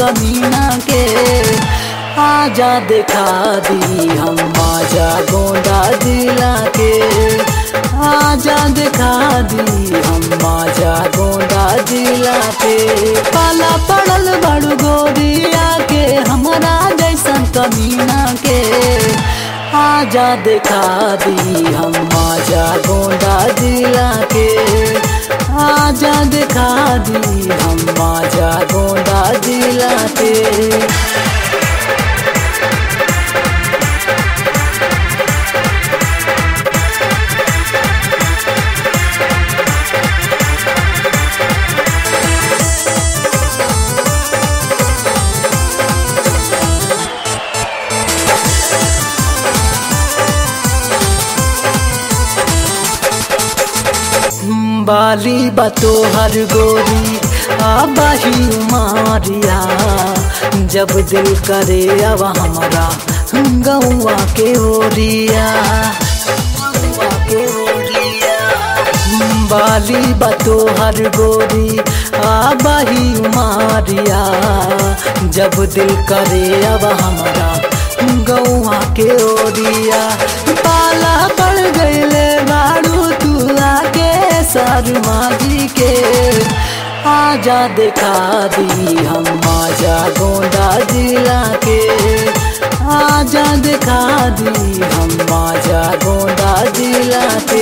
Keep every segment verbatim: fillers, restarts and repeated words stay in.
कमीना के। आजा दिखा दी हम आजा गोंडा जिला के। आजा दिखा दी हम आजा गोंडा जिला के। पाला पड़ल बड़ू गोरिया के हमरा जैसन कमीना के। आजा दिखा दी हम आजा गोंडा जिला के। आजा दिखा दी हम आजा गोंडा जिला के। बाली बतो हर गोरी आबाही उमारिया। जब दिल करे अब हमारा गौआ के ओरिया। बाली बतो हर गोरी आबाही उमारिया। जब दिल करे अब हमारा गौआ के ओरिया। पाला पड़ गईले बारू तू आके शर्मा जी के। आजा दिखा दी हम आजा गोंडा जिला के। आजा दिखा दी हम आजा गोंडा जिला के।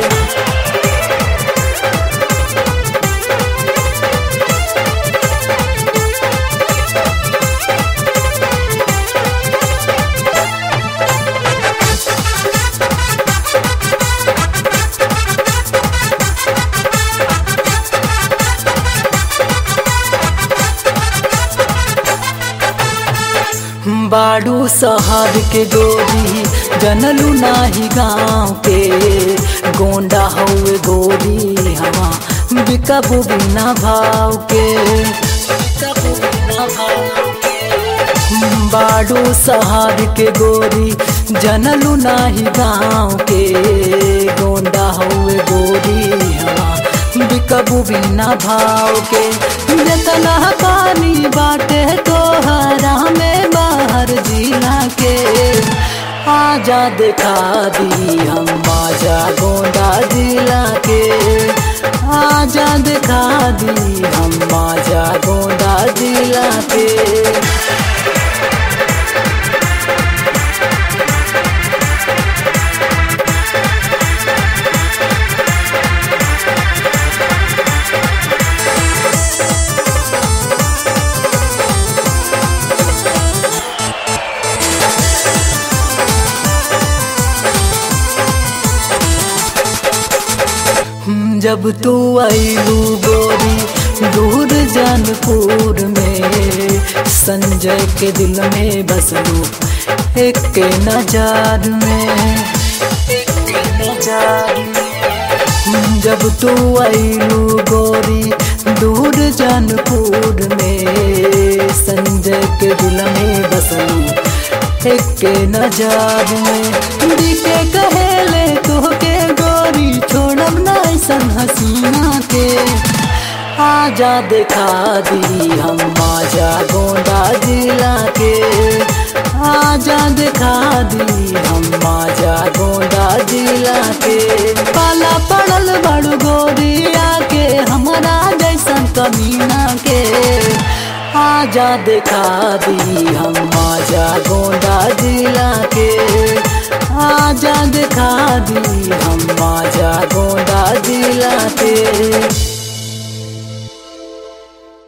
बाड़ू शहर के गोरी जनलू नाही गाँव के। गोंडा हुए गोरी हवा बिकबू बिना भाव के। बाड़ू शहर के गोरी जनलू नाही गाँव के। गोंडा हुए गोरी हवा बिकबू बिना भाव के। जितना पानी बाटे तोहरा में बाहर जिला के। आजा दिखा दी हम आजा गोंडा जिला के। आजा दिखा दी हम आजा गोंडा जिला के। जब तू आईलू गोरी दूर जानपुर में। संजय के दिल में बसलू एक के नजार में। जब तू आईलू गोरी दूर जानपुर में। संजय के दिल में बसलू एक के नजार में। दिखे कहेले तोहके गोरी छोड़ब ना ऐसन हसीना के। आजा दिखा दी हम आजा गोंडा जिला के। आजा दिखा दी हम आजा गोंडा जिला के। पाला पड़ल बड़ू गोरिया के हमरा जैसन कमीना के। आजा दिखा दी हम आजा गोंडा जिला के। आजा दिखा दी हम आजा गोंडा जिला के।